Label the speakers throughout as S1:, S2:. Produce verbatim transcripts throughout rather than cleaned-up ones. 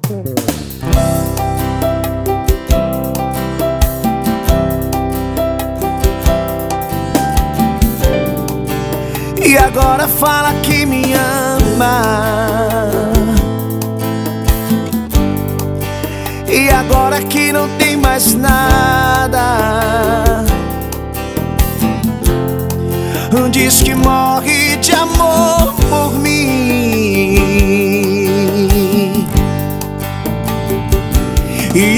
S1: E agora fala que me ama. E agora que não tem mais nada, diz que morre de amor por mim. E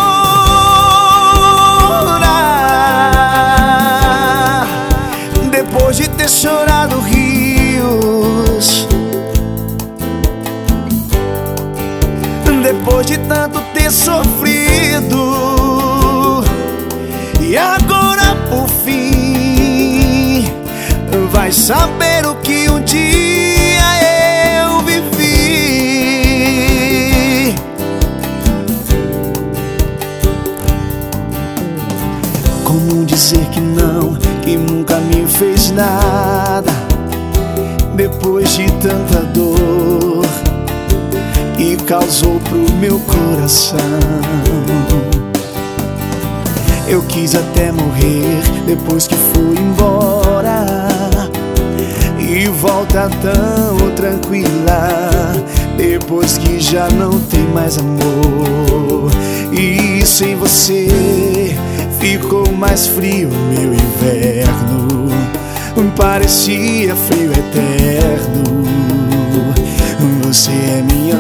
S1: agora, depois de ter chorado rios, depois de tanto ter sofrido, e agora por fim vai saber o que um dia eu vivi. Como dizer que não, que nunca me fez nada, depois de tanta dor que causou pro meu coração. Eu quis até morrer depois que fui embora, e volta tão tranquila depois que já não tem mais amor. E sem você ficou mais frio meu inverno, parecia frio eterno. Você é minha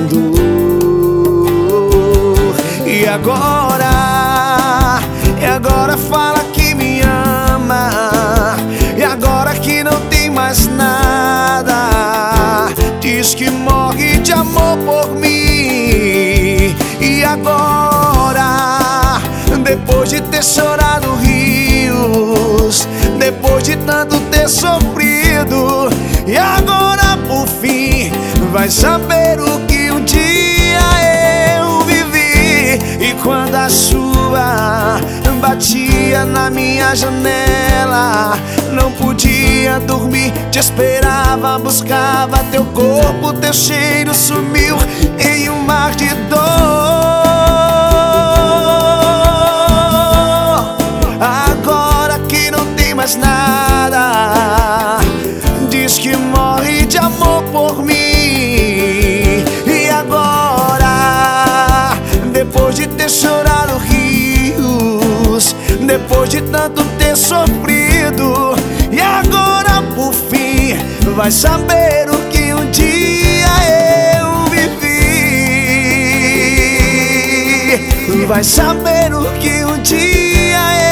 S1: dor. E agora, e agora fala que me ama. E agora que não tem mais nada, diz que morre de amor por mim. E agora, depois de ter chorado rios, depois de tanto ter sofrido, e agora por fim vai saber o que um dia eu vivi. E quando a chuva batia na minha janela, não podia dormir, te esperava, buscava teu corpo, teu cheiro sumiu em um mar de dor. Agora que não tem mais nada, diz que morre de amor por mim. E agora, depois de ter chorado rios, depois de tanto ter sofrido, e agora por fim vai saber o que um dia eu vivi. Vai saber o que um dia eu